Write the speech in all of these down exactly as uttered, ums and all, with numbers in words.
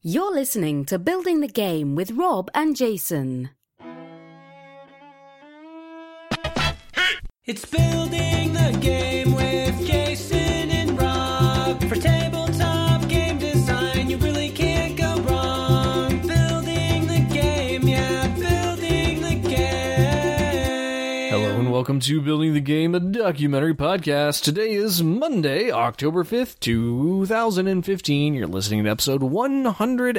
You're listening to Building the Game with Rob and Jason. It's Building the Game with Jason and Rob. For tabletop game design, you really can't go wrong. Building the game, yeah, building the game. Hello and welcome to Building the Game, a documentary podcast. Today is Monday, October fifth, two thousand fifteen. You're listening to episode one hundred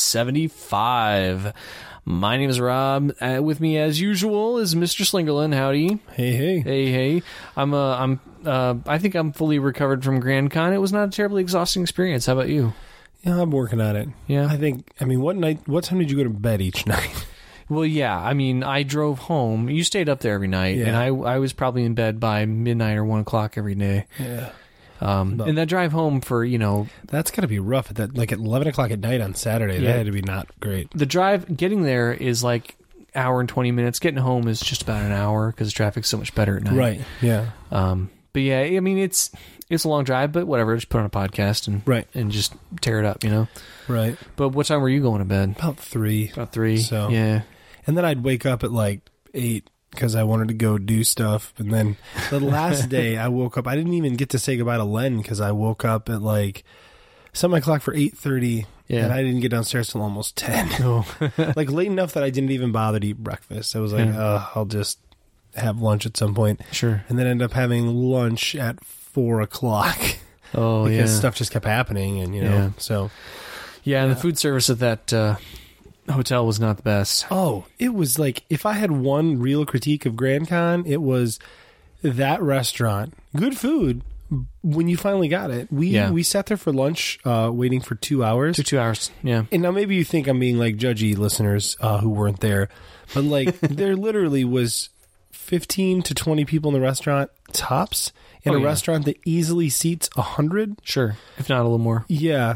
seventy-five. My name is Rob. Uh, with me, as usual, is Mister Slingerland. Howdy. Hey, hey. Hey, hey. I'm, uh, I'm, uh, I think I'm fully recovered from Grand Con. It was not a terribly exhausting experience. How about you? Yeah, I'm working on it. Yeah? I think, I mean, what night, what time did you go to bed each night? Well, yeah. I mean, I drove home. You stayed up there every night, Yeah. and I, I was probably in bed by midnight or one o'clock every day. Yeah. Um, But- and that drive home for, you know, That's got to be rough at that, like at eleven o'clock at night on Saturday. Yeah. That had to be not great. the drive, getting there is like hour and twenty minutes. Getting home is just about an hour because the traffic's so much better at night. Right. Yeah. Um, but yeah, I mean, it's, it's a long drive, but whatever. Just put on a podcast and, Right. and just tear it up, you know? Right. But what time were you going to bed? About three. About three. So- yeah. And then I'd wake up at like eight because I wanted to go do stuff. And then the last day I woke up, I didn't even get to say goodbye to Len because I woke up at like set my clock for eight thirty. Yeah. And I didn't get downstairs till almost ten. Oh. Like late enough that I didn't even bother to eat breakfast. I was like, Yeah. uh, I'll just have lunch at some point. Sure. And then end up having lunch at four o'clock Oh, because yeah. stuff just kept happening. And, you know, Yeah. so. Yeah, and Yeah. the food service at that uh, hotel was not the best. Oh, it was like, if I had one real critique of Grand Con, it was that restaurant. Good food when you finally got it. We Yeah. we sat there for lunch uh, waiting for two hours. Two, two hours. Yeah. And now maybe you think I'm being like judgy, listeners uh, who weren't there. But like there literally was fifteen to twenty people in the restaurant, tops, in Oh, a yeah. restaurant that easily seats one hundred. Sure. If not a little more. Yeah.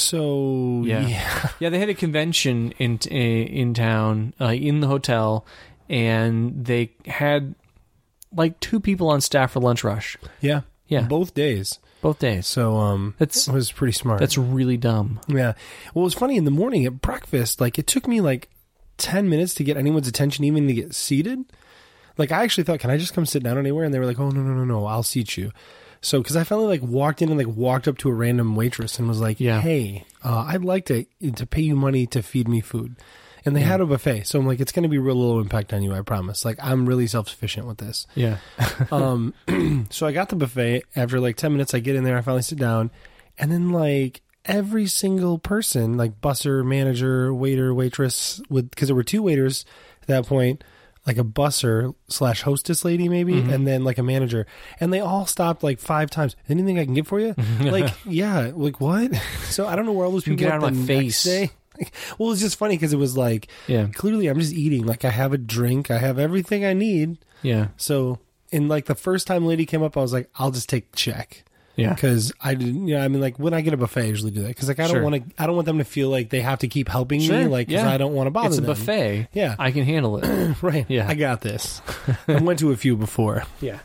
So, Yeah. yeah. Yeah, they had a convention in in town, uh, in the hotel, and they had like two people on staff for lunch rush. Yeah. Yeah. Both days. Both days. So um, That's- it was pretty smart. That's really dumb. Yeah. Well, it was funny in the morning at breakfast, like it took me like ten minutes to get anyone's attention, even to get seated. Like I actually thought, can I just come sit down anywhere? And they were like, oh, no, no, no, no, I'll seat you. So, because I finally like walked in and like walked up to a random waitress and was like, Yeah. hey, uh, I'd like to to pay you money to feed me food. And they had a buffet. So I'm like, it's going to be real low impact on you, I promise. Like I'm really self-sufficient with this. Yeah. Um, so I got the buffet. After like ten minutes, I get in there. I finally sit down, and then like every single person, like busser, manager, waiter, waitress, with because there were two waiters at that point, like a busser slash hostess lady maybe, Mm-hmm. and then like a manager, and they all stopped like five times. Anything I can get for you? Like yeah, like what? So I don't know where all those You people get out went of my the face. next day. Like, well, it's just funny because it was like Yeah. clearly I'm just eating. Like I have a drink, I have everything I need. Yeah. So, in like the first time lady came up, I was like, I'll just take the check. Yeah. Because I didn't, you know, I mean, like when I get a buffet, I usually do that. Because like I don't Sure. want to, I don't want them to feel like they have to keep helping me, Sure. like because Yeah. I don't want to bother It's a them. buffet. Yeah. I can handle it. Right. Yeah. I got this. I went to a few before. Yeah.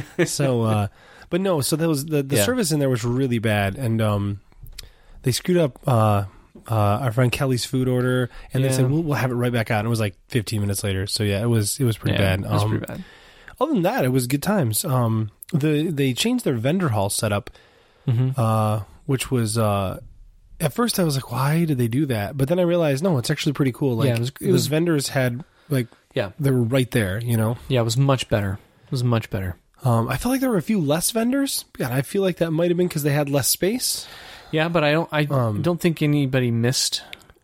So, uh, but no, so that was the the Yeah. service in there was really bad, and um, they screwed up. Uh, uh, our friend Kelly's food order, and Yeah. they said we'll, we'll have it right back out. And it was like fifteen minutes later. So yeah, it was it was pretty Yeah, bad. That's Um, pretty bad. Other than that, it was good times. Um, the they changed their vendor hall setup, Mm-hmm. uh, which was uh, at first I was like, why did they do that? But then I realized, no, it's actually pretty cool. Like Yeah, it was- it the was- vendors had like Yeah. they were right there. You know, Yeah, it was much better. It was much better. um, I felt like there were a few less vendors, and I feel like that might have been because they had less space. Yeah, but I don't I Um, don't think anybody missed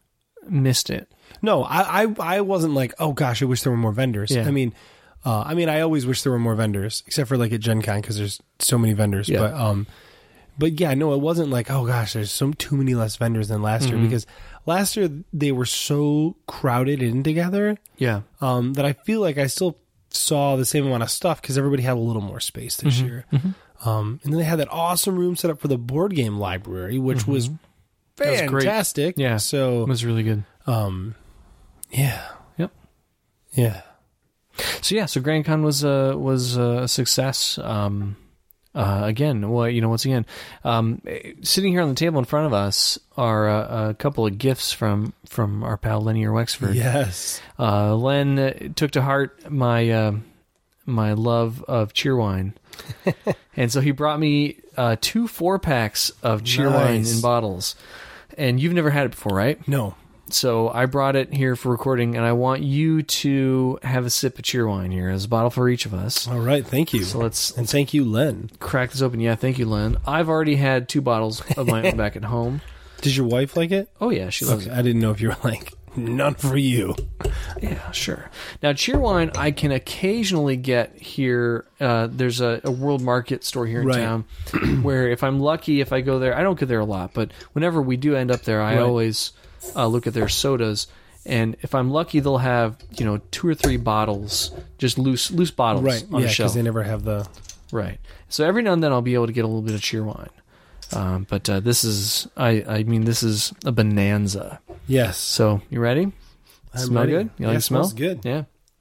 missed it. No, I, I I wasn't like, oh gosh, I wish there were more vendors. Yeah. I mean. Uh, I mean, I always wish there were more vendors, except for like at Gen Con because there's so many vendors. Yeah. But um, but yeah, no, it wasn't like, oh gosh, there's so too many less vendors than last Mm-hmm. year, because last year they were so crowded in together Yeah. um, that I feel like I still saw the same amount of stuff because everybody had a little more space this Mm-hmm. year. Um, and then they had that awesome room set up for the board game library, which was That was great. fantastic. Yeah. So It was really good. um, yeah, Yep. yeah. So yeah, so Grand Con was uh, was uh, a success. Um, Uh, again, well, you know, once again, um, sitting here on the table in front of us are a, a couple of gifts from, from our pal Lenny Wexford. Yes. Uh, Len uh, took to heart my uh, my love of Cheerwine, and so he brought me uh, two four packs of Cheerwine Nice. in bottles. And you've never had it before, right? No. So I brought it here for recording, and I want you to have a sip of Cheerwine here. There's a bottle for each of us. All right. Thank you. So let's and thank you, Len. crack this open. Yeah, thank you, Len. I've already had two bottles of my own back at home. Did your wife like it? Oh, yeah, she loves Okay, I didn't know if you were like, none for you. it. Yeah, sure. Now, Cheerwine, I can occasionally get here. Uh, there's a, a World Market store here in Right. town where if I'm lucky, if I go there, I don't go there a lot, but whenever we do end up there, I Right. always uh, look at their sodas. And if I'm lucky, they'll have, you know, two or three bottles, just loose loose bottles Right. on Yeah, the shelf. because they never have the... Right. So every now and then I'll be able to get a little bit of Cheerwine. Um, but uh, this is, I, I mean, this is a bonanza. Yes. So you ready? I'm smell ready. good? You Yeah, like it the smell? smells good. Yeah.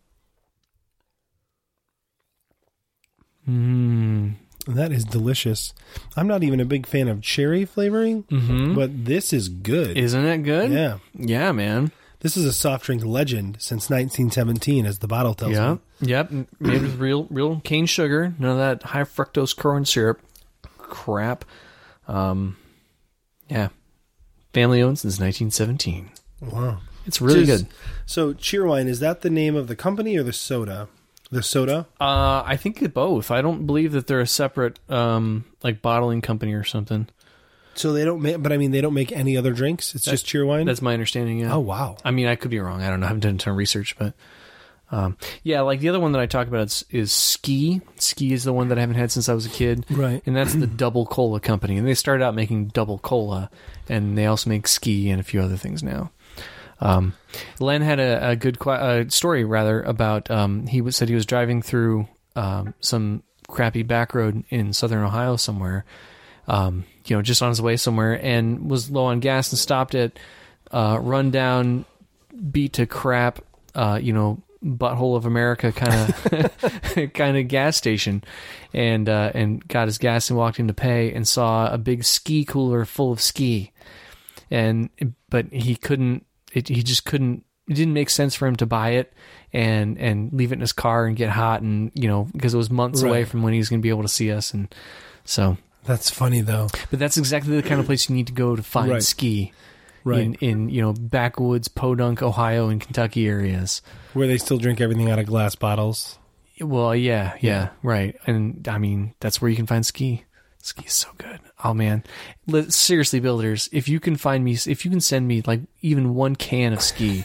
Mmm. That is delicious. I'm not even a big fan of cherry flavoring, Mm-hmm. but this is good. Isn't it good? Yeah. Yeah, man. This is a soft drink legend since nineteen seventeen, as the bottle tells Yeah. me. Yep. Made with real, real cane sugar. None of that high fructose corn syrup crap. Um, yeah. Family owned since nineteen seventeen. Wow. It's really Just- good. So, Cheerwine, is that the name of the company or the soda? The soda? Uh, I think it both. I don't believe that they're a separate, um, like bottling company or something. So they don't make, but I mean, they don't make any other drinks? It's just Cheerwine? That's my understanding. Yeah. Oh, wow. I mean, I could be wrong. I don't know. I haven't done a ton of research, but um, yeah, like the other one that I talk about is, is Ski. Ski is the one that I haven't had since I was a kid, Right. and that's the Double Cola company. And they started out making Double Cola, and they also make Ski and a few other things now. Um, Len had a, a good qu- uh, story, rather, about um, he was, said he was driving through um, some crappy back road in southern Ohio somewhere, um, you know, just on his way somewhere, and was low on gas and stopped at uh, run down, beat to crap, uh, you know, butthole of America kind of kind of gas station, and uh, and got his gas and walked in to pay and saw a big ski cooler full of ski, and but he couldn't. It, he just couldn't. It didn't make sense for him to buy it and and leave it in his car and get hot, and you know, because it was months Right. away from when he was going to be able to see us, and so. That's funny, though. But that's exactly the kind of place you need to go to find Right. ski. Right. In, in you know backwoods Podunk, Ohio, and Kentucky areas. Where they still drink everything out of glass bottles. Well, yeah, yeah, right. And I mean, that's where you can find ski. Ski is so good. Oh man, Let, seriously, builders, if you can find me, if you can send me like even one can of ski,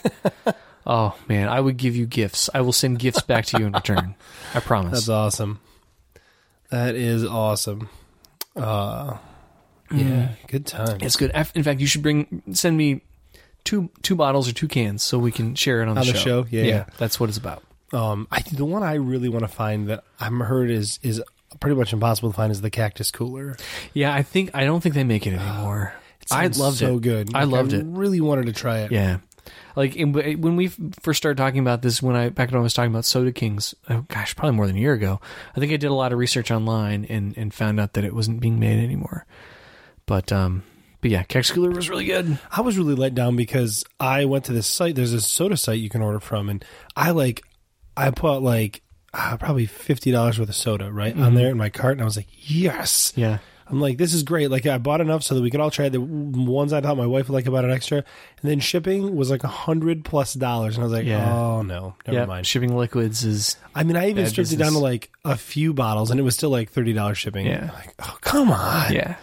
oh man, I would give you gifts. I will send gifts back to you in return. I promise. That's awesome. That is awesome. Uh, yeah, good time. It's good. In fact, you should bring send me two two bottles or two cans so we can share it on the On show. the show? Yeah, yeah. That's what it's about. Um, I the one I really want to find that I'm heard is is pretty much impossible to find is the cactus cooler. Yeah, I think I don't think they make it anymore. I Sounds loved so it. good. I Like, loved I it. Really wanted to try it. Yeah, like in, when we first started talking about this, when I back when I was talking about Soda Kings, oh gosh, probably more than a year ago. I think I did a lot of research online and, and found out that it wasn't being made anymore. But um, but yeah, Cactus Cooler was really good. I was really let down because I went to this site. There's a soda site you can order from, and I like I put like uh, probably fifty dollars worth of soda right on there in my cart, and I was like, yes. Yeah. I'm like, this is great. Like, I bought enough so that we could all try the ones I thought my wife would like about an extra. And then shipping was like a hundred plus dollars. And I was like, Yeah. oh, no, never Yeah, mind. shipping liquids is I mean, I even bad stripped it down to business. like a few bottles, and it was still like thirty dollars shipping. Yeah. Like, oh, come on. yeah,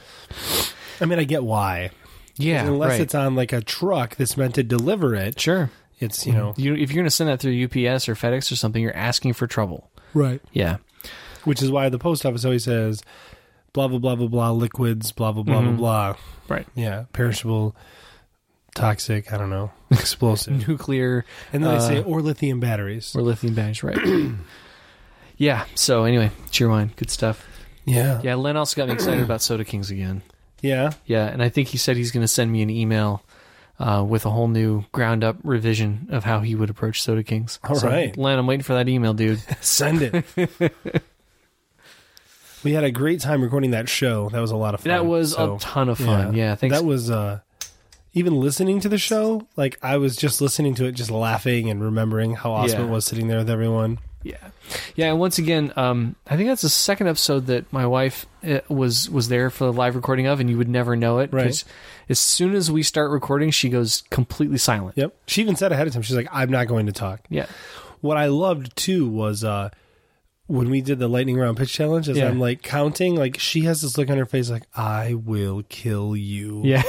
I mean, I get why. yeah. Unless right. it's on like a truck that's meant to deliver it. sure. It's, you know. You, if you're going to send that through U P S or FedEx or something, you're asking for trouble. Right. Yeah. Which is why the post office always says, blah, blah, blah, blah, blah, liquids, blah, blah, blah, Mhm. blah, blah. Right. Yeah. Perishable, toxic, I don't know, explosive. Nuclear And then they uh, say, or lithium batteries. or lithium batteries, right? Yeah. So anyway, Cheerwine, good stuff. Yeah. Yeah, Len also got me excited about Soda Kings again. Yeah. Yeah, and I think he said he's going to send me an email uh, with a whole new ground-up revision of how he would approach Soda Kings. All so, right. Len, I'm waiting for that email, dude. Send it. We had a great time recording that show. That was a lot of fun. That was So, a ton of fun. Yeah, thanks. That was uh, even listening to the show. Like I was just listening to it, just laughing and remembering how awesome Yeah. it was sitting there with everyone. Yeah, yeah, and once again, um, I think that's the second episode that my wife uh, was was there for the live recording of, and you would never know it. Right. 'Cause as soon as we start recording, she goes completely silent. Yep. She even said ahead of time, she's like, "I'm not going to talk." Yeah. What I loved too was uh, when we did the lightning round pitch challenge. As Yeah. I'm like counting, like she has this look on her face, like I will kill you. Yeah.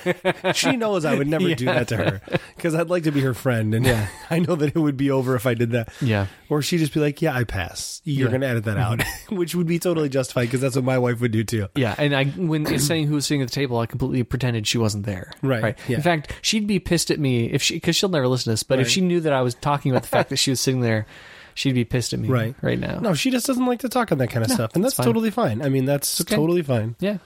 She knows I would never do Yeah. that to her because I'd like to be her friend, and Yeah. I know that it would be over if I did that. Yeah. Or she'd just be like, "Yeah, I pass. You're Yeah. going to edit that out," which would be totally justified because that's what my wife would do too. Yeah, and I when it's saying who was sitting at the table, I completely pretended she wasn't there. Right, yeah. In fact, she'd be pissed at me if she because she'll never listen to this. But if Right. she knew that I was talking about the fact that she was sitting there, she'd be pissed at me. Right. Right now. No, she just doesn't like to talk on that kind of stuff, and that's it's fine. totally fine. I mean, that's okay. totally fine. Yeah.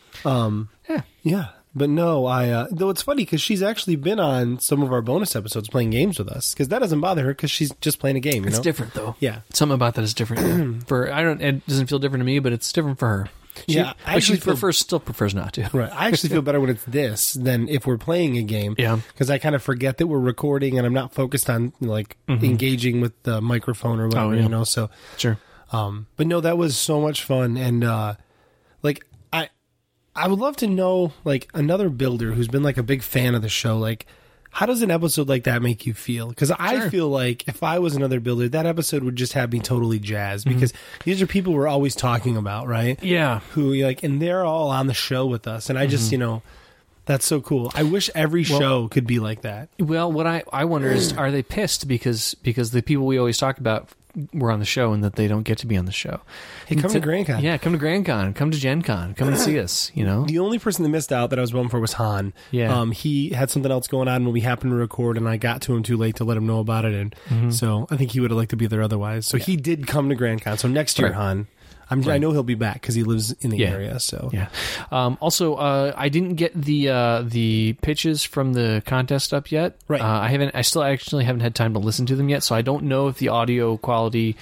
Um, Yeah. yeah, but no, I uh, though it's funny because she's actually been on some of our bonus episodes playing games with us because that doesn't bother her because she's just playing a game. You It's know? different though. Yeah. Something about that is different for I don't. It doesn't feel different to me, but it's different for her. She, Yeah, I but she actually feel- prefers still prefers not to. Right. I actually feel better when it's this than if we're playing a game. Yeah. Because I kind of forget that we're recording and I'm not focused on like engaging with the microphone or whatever, Oh, yeah. you know. So, Sure. um, but no, that was so much fun, and uh, like I, I would love to know like another builder who's been like a big fan of the show, like. How does an episode like that make you feel? Because I Sure. feel like if I was another builder, that episode would just have me totally jazzed Mm-hmm. because these are people we're always talking about, right? Yeah. Who like, and they're all on the show with us, and I just, Mm-hmm. you know, that's so cool. I wish every show could be like that. Well, what I, I wonder is, are they pissed because because the people we always talk about were on the show and that they don't get to be on the show? Hey, come to Grand Con. Yeah, come to Grand Con, come to Gen Con, come and see us. You know. The only person that missed out that I was voting for was Han. Yeah. Um, he had something else going on when we happened to record, and I got to him too late to let him know about it, and Mm-hmm. so I think he would have liked to be there otherwise. So he did come to Grand Con. So next year, Right. Han, I'm, I know he'll be back because he lives in the Yeah. area. So Yeah. Um, also, uh, I didn't get the uh, the pitches from the contest up yet. Right. Uh, I haven't. I still actually haven't had time to listen to them yet, so I don't know if the audio quality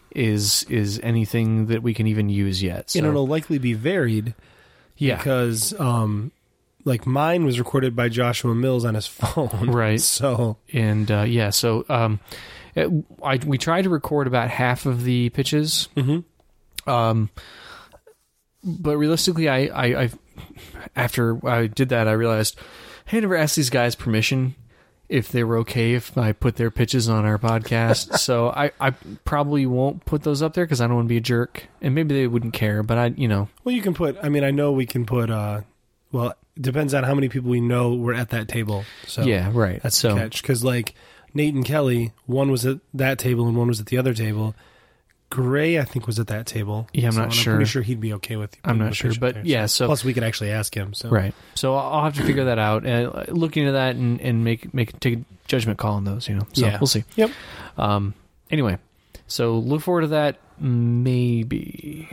is is anything that we can even use yet. So, and it'll likely be varied. yeah. Because, um, like mine was recorded by Joshua Mills on his phone. Right. So, And uh, yeah, so um, it, I, we tried to record about half of the pitches. Mhm. Um, but realistically, I, I, I after I did that, I realized hey, I never asked these guys permission if they were okay if I put their pitches on our podcast. So I, I probably won't put those up there because I don't want to be a jerk, and maybe they wouldn't care. But I, you know, well, you can put, I mean, I know we can put, uh, well, it depends on how many people we know were at that table. So yeah, right. that's so the catch. Because, like, Nate and Kelly, one was at that table and one was at the other table. Gray, I think, was at that table. Yeah, I'm So not I'm sure. pretty sure he'd be okay with you. I'm putting not the sure, pitch up but there. yeah, so- plus we could actually ask him. So right. So I'll have to figure that out and look into that and, and make make take a judgment call on those. You know, so Yeah. we'll see. Yep. Um. Anyway, so look forward to that. Maybe.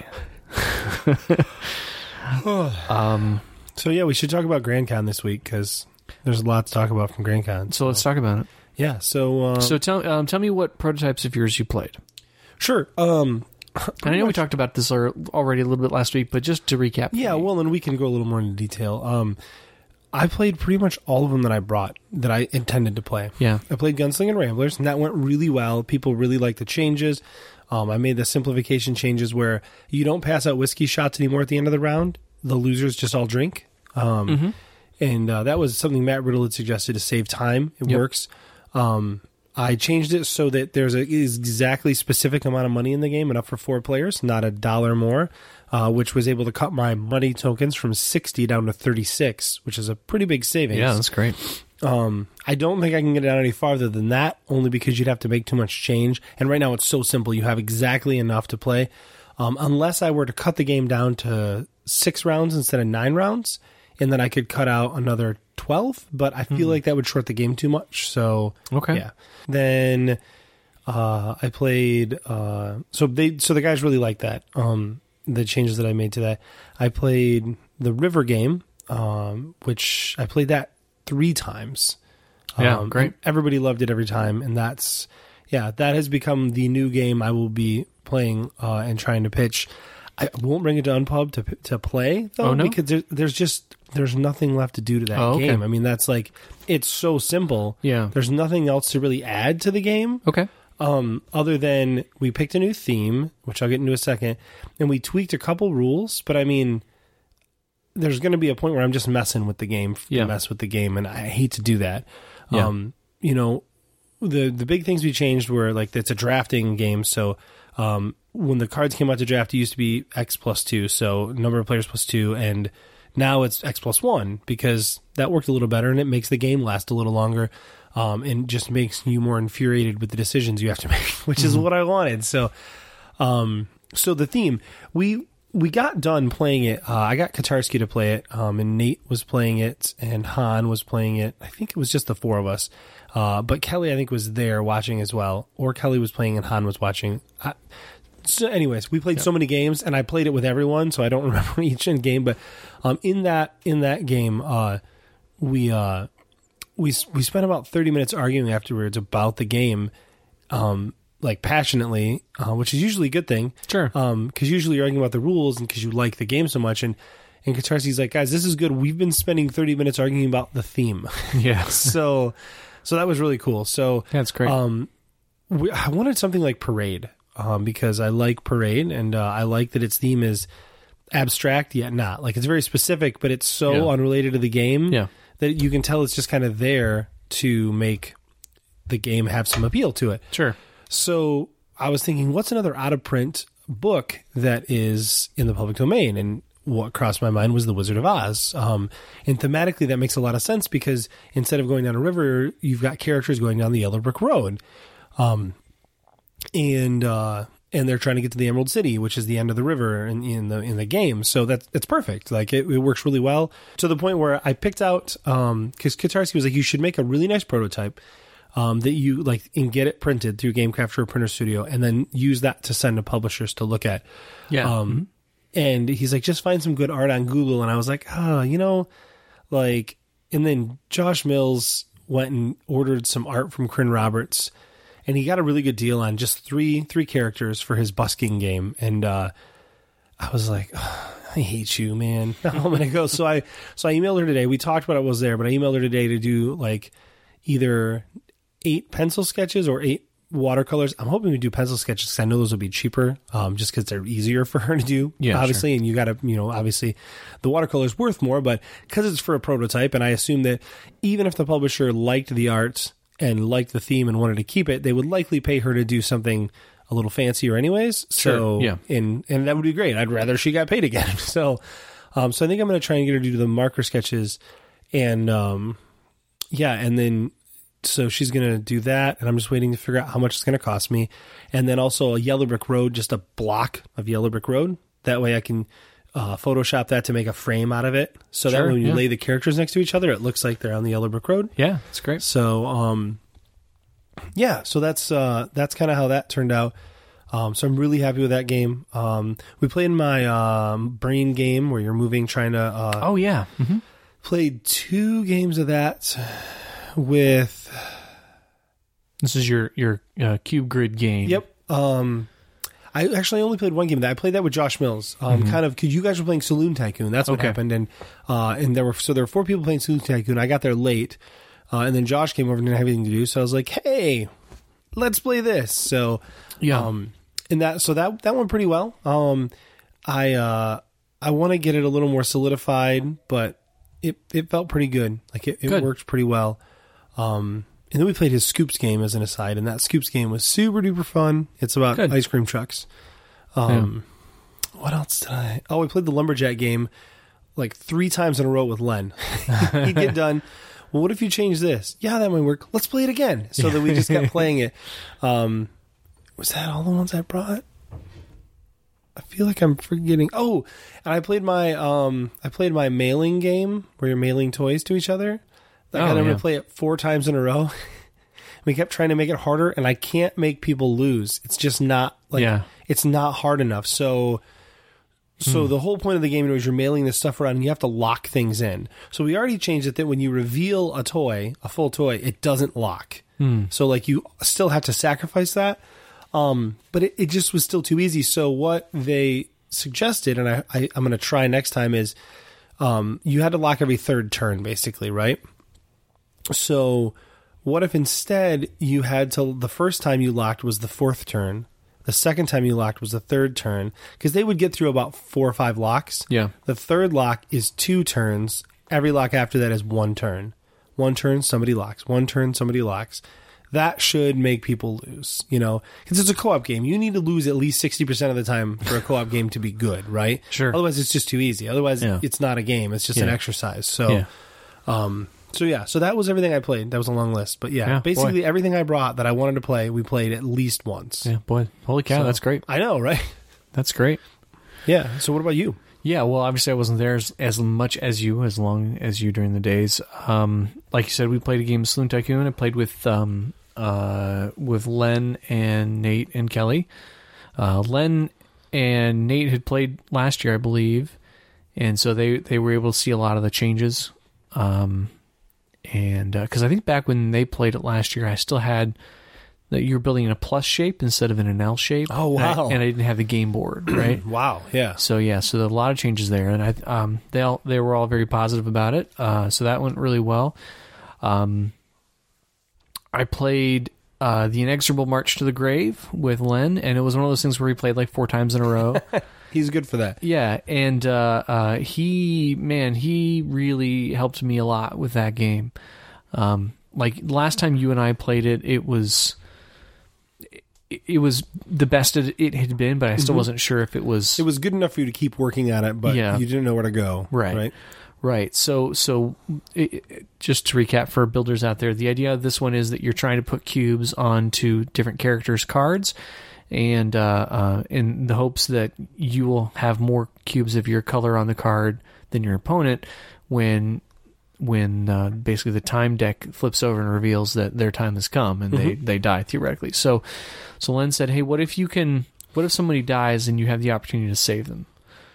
um. So yeah, we should talk about Grand Con this week because there's a lot to talk about from Grand Con. So let's talk about it. Yeah. So uh, So tell um, tell me what prototypes of yours you played. sure. Um, And I know we talked about this al- already a little bit last week, but just to recap. for Yeah, me. well, and we can go a little more into detail. Um, I played pretty much all of them that I brought that I intended to play. Yeah. I played Gunslinger Ramblers, and that went really well. People really liked the changes. Um, I made the simplification changes where you don't pass out whiskey shots anymore at the end of the round. The losers just all drink. Um, Mm-hmm. And uh, that was something Matt Riddle had suggested to save time. It Yep. works. Um, I changed it so that there's a exactly specific amount of money in the game, enough for four players, not a dollar more, uh, which was able to cut my money tokens from sixty down to thirty-six, which is a pretty big savings. Yeah, that's great. Um, I don't think I can get it down any farther than that, only because you'd have to make too much change. And right now it's so simple. You have exactly enough to play. Um, unless I were to cut the game down to six rounds instead of nine rounds, and then I could cut out another twelve, but I feel like that would short the game too much. So, Okay. yeah. Then uh, I played, uh, so they, so the guys really liked that, um, the changes that I made to that. I played the River game, um, which I played that three times. Yeah, Um, great. Everybody loved it every time, and that's yeah, that has become the new game I will be playing uh, and trying to pitch. I won't bring it to Unpub to to play though, Oh, no? because there, there's just there's nothing left to do to that Oh, okay. game. I mean, that's like it's so simple. Yeah. There's nothing else to really add to the game. Okay. Um, other than we picked a new theme, which I'll get into a second, and we tweaked a couple rules. But I mean, there's going to be a point where I'm just messing with the game, f- Yeah. mess with the game, and I hate to do that. Yeah. Um, you know, the the big things we changed were like it's a drafting game, so um, when the cards came out to draft, it used to be X plus two, so number of players plus two, and now it's X plus one because that worked a little better and it makes the game last a little longer. Um, and just makes you more infuriated with the decisions you have to make, which is what I wanted. So, um, so the theme, we, we got done playing it. Uh, I got Katarski to play it, um, and Nate was playing it and Han was playing it. I think it was just the four of us. Uh, but Kelly, I think, was there watching as well, or Kelly was playing and Han was watching. I, so anyways, we played so many games and I played it with everyone, so I don't remember each end game, but, um, in that, in that game, uh, we, uh, We we spent about thirty minutes arguing afterwards about the game, um, like passionately, uh, which is usually a good thing. Sure. Um, because usually you're arguing about the rules and because you like the game so much. And and Katarski's like, guys, this is good. We've been spending thirty minutes arguing about the theme. Yeah. so so that was really cool. So That's great. Um, we, I wanted something like Parade, um, because I like Parade and uh, I like that its theme is abstract yet not. Like it's very specific, but it's so Yeah. unrelated to the game. Yeah. That you can tell it's just kind of there to make the game have some appeal to it. Sure. So I was thinking, what's another out of print book that is in the public domain? And what crossed my mind was The Wizard of Oz. Um, and thematically, that makes a lot of sense because instead of going down a river, you've got characters going down the Yellow Brick Road. Um, and, uh, and they're trying to get to the Emerald City, which is the end of the river in, in the in the game. So that's it's perfect. Like it, it works really well to the point where I picked out um because Katarski was like, you should make a really nice prototype um that you like and get it printed through GameCraft or Printer Studio, and then use that to send to publishers to look at. Yeah. Um, and he's like, just find some good art on Google, and I was like, oh, you know, like, and then Josh Mills went and ordered some art from Corinne Roberts. And he got a really good deal on just three three characters for his busking game. And uh, I was like, oh, I hate you, man. Now I'm gonna go. So I so I emailed her today. We talked about it was there, but I emailed her today to do like either eight pencil sketches or eight watercolors. I'm hoping we do pencil sketches because I know those will be cheaper, um, just because they're easier for her to do. Yeah, obviously. sure. And you got to, you know, obviously the watercolor's worth more, but because it's for a prototype, and I assume that even if the publisher liked the art and liked the theme and wanted to keep it, they would likely pay her to do something a little fancier anyways. Sure, So, yeah. and, and that would be great. I'd rather she got paid again. So, um, so I think I'm going to try and get her to do the marker sketches and, um, yeah. And then, so she's going to do that. And I'm just waiting to figure out how much it's going to cost me. And then also a Yellow Brick Road, just a block of Yellow Brick Road. That way I can, uh, Photoshop that to make a frame out of it. So that Sure, when you yeah. lay the characters next to each other, it looks like they're on the Yellow Brick Road. Yeah. It's great. So, um, yeah, so that's, uh, that's kind of how that turned out. Um, so I'm really happy with that game. Um, we played my, um, brain game where you're moving, trying to, uh, Oh, yeah. Mm-hmm. played two games of that with, This is your, your uh, cube grid game. yep. Um, I actually only played one game of that. I played that with Josh Mills. Um, kind of, cause you guys were playing Saloon Tycoon. That's what Okay. happened. And, uh, and there were, so there were four people playing Saloon Tycoon. I got there late. Uh, and then Josh came over and didn't have anything to do. So I was like, hey, let's play this. So, Yeah. um, and that, so that, that went pretty well. Um, I, uh, I want to get it a little more solidified, but it, it felt pretty good. Like it, it Good. worked pretty well. Um, and then we played his Scoops game as an aside, and that Scoops game was super duper fun. It's about Good. ice cream trucks. Um, what else did I? Oh, we played the Lumberjack game like three times in a row with Len. He'd get done. Well, what if you change this? Yeah, that might work. Let's play it again. So that we just kept playing it. Um, was that all the ones I brought? I feel like I'm forgetting. Oh, and I played my um, I played my mailing game where you're mailing toys to each other. Like Oh, I had yeah. to play it four times in a row. We kept trying to make it harder, and I can't make people lose. It's just not like Yeah. it's not hard enough. So, so the whole point of the game is you're mailing this stuff around, and you have to lock things in. So we already changed it that when you reveal a toy, a full toy, it doesn't lock. So like you still have to sacrifice that. Um, but it, it just was still too easy. So what they suggested, and I, I I'm going to try next time, is um, you had to lock every third turn, basically, right? So what if instead you had to, the first time you locked was the fourth turn, the second time you locked was the third turn, because they would get through about four or five locks. Yeah. The third lock is two turns. Every lock after that is one turn. One turn, somebody locks. One turn, somebody locks. That should make people lose, you know, because it's a co-op game. You need to lose at least sixty percent of the time for a co-op game to be good, right? Sure. Otherwise, it's just too easy. Otherwise, Yeah. it's not a game. It's just Yeah. an exercise. So, Yeah. um, so yeah, so that was everything I played. That was a long list, but yeah, Yeah, basically boy. everything I brought that I wanted to play, we played at least once. Yeah, boy. Holy cow, So- that's great. I know, right? That's great. Yeah. So what about you? Yeah, well, obviously I wasn't there as, as much as you, as long as you during the days. Um, like you said, we played a game of Saloon Tycoon. I played with um, uh, with Len and Nate and Kelly. Uh, Len and Nate had played last year, I believe, and so they, they were able to see a lot of the changes. Um, and because uh, I think back when they played it last year, I still had that you were building in a plus shape instead of in an L shape. Oh, and I, wow. and I didn't have the game board, right? Wow. Yeah. So yeah, so there are a lot of changes there, and I um they all they were all very positive about it. Uh, so that went really well. Um, I played uh, the Inexorable March to the Grave with Len, and it was one of those things where we played like four times in a row. He's good for that. Yeah, and uh, uh, he man, he really helped me a lot with that game. Um, like last time you and I played it, it was. It was the best it it had been, but I still wasn't sure if it was. It was good enough for you to keep working at it, but Yeah. you didn't know where to go. Right. Right. Right. So, so it, it- just to recap for builders out there, the idea of this one is that you're trying to put cubes onto different characters' cards, and uh, uh, in the hopes that you will have more cubes of your color on the card than your opponent when when uh, basically the time deck flips over and reveals that their time has come and they, they die theoretically. So, so Len said, "Hey, what if you can? What if somebody dies and you have the opportunity to save them?"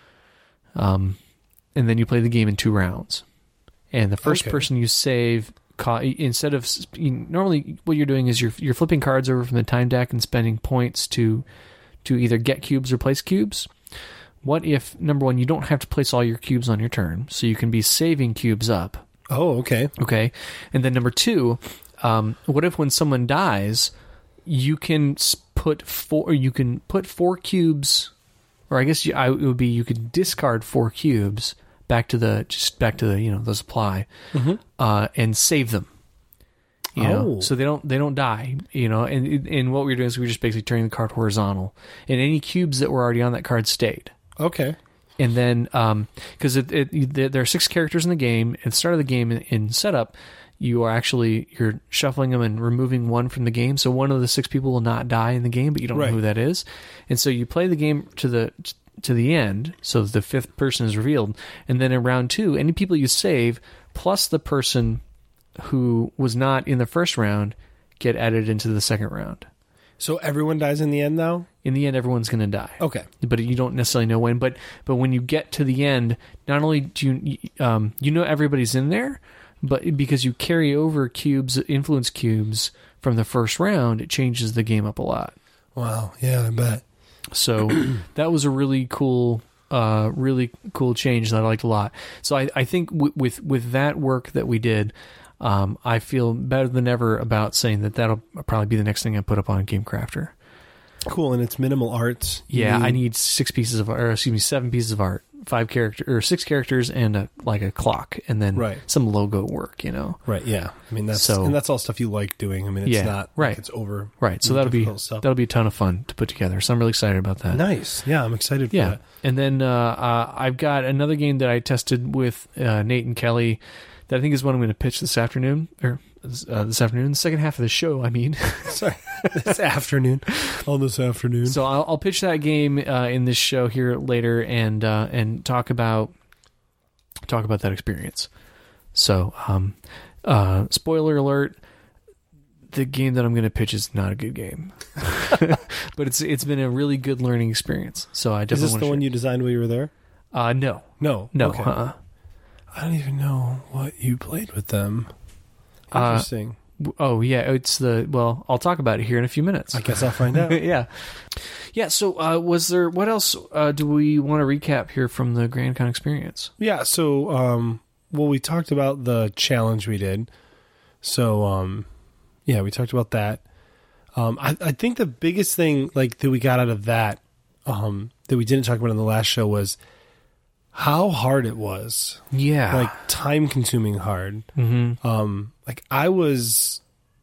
Um. And then you play the game in two rounds. And the first Okay. person you save, ca- instead of normally what you're doing is you're you're flipping cards over from the time deck and spending points to to either get cubes or place cubes. What if number one, you don't have to place all your cubes on your turn, so you can be saving cubes up. Oh, okay. Okay, and then number two, um, what if when someone dies, you can s- put four, you can put four cubes, or I guess you, I, it would be you could discard four cubes back to the just back to the you know the supply, uh, and save them. You know, Oh. so they don't they don't die. You know, and and what we were doing is we were just basically turning the card horizontal, and any cubes that were already on that card stayed. Okay. And then, because it, it, there there are six characters in the game, at the start of the game in, in setup, you are actually you're shuffling them and removing one from the game. So one of the six people will not die in the game, but you don't Right. know who that is. And so you play the game to the to the end, so the fifth person is revealed. And then in round two, any people you save plus the person who was not in the first round get added into the second round. So everyone dies in the end now? In the end, everyone's going to die. Okay. But you don't necessarily know when. But but when you get to the end, not only do you um, you know everybody's in there, but because you carry over cubes, influence cubes from the first round, it changes the game up a lot. Wow. Yeah, I bet. So that was a really cool, uh, really cool change that I liked a lot. So I, I think w- with with that work that we did, um, I feel better than ever about saying that that'll probably be the next thing I put up on Game Crafter. Cool. And it's minimal art. You Yeah, I need six pieces of, or excuse me, seven pieces of art, five character or six characters, and a, like a clock, and then Right. some logo work. You know, Right. Yeah. I mean, that's So- and that's all stuff you like doing. I mean, it's Yeah, not right. like it's over. right? So that'll be difficult stuff. that'll be a ton of fun to put together. So I'm really excited about that. Nice. Yeah, I'm excited for Yeah, that. and then uh, uh, I've got another game that I tested with uh, Nate and Kelly that I think is one I'm going to pitch this afternoon, or uh, this afternoon, the second half of the show. I mean, Sorry. This afternoon. On this afternoon. so I'll, I'll pitch that game uh, in this show here later, and uh, and talk about talk about that experience. So, um, uh, spoiler alert: the game that I'm going to pitch is not a good game, but it's it's been a really good learning experience. So I Is definitely this want the to one you designed while you were there? Uh, no, No. no. Okay. Uh-uh. I don't even know what you played with them. Uh, Interesting. Oh yeah, it's the well. I'll talk about it here in a few minutes. I guess I'll find out. yeah, Yeah. So, uh, was there? What else uh, do we want to recap here from the Grand Con experience? Yeah. So, um, well, we talked about the challenge we did. So, um, yeah, we talked about that. Um, I, I think the biggest thing like that we got out of that, um, that we didn't talk about in the last show was how hard it was. Yeah. Like time consuming hard. Mm-hmm. Um, like I was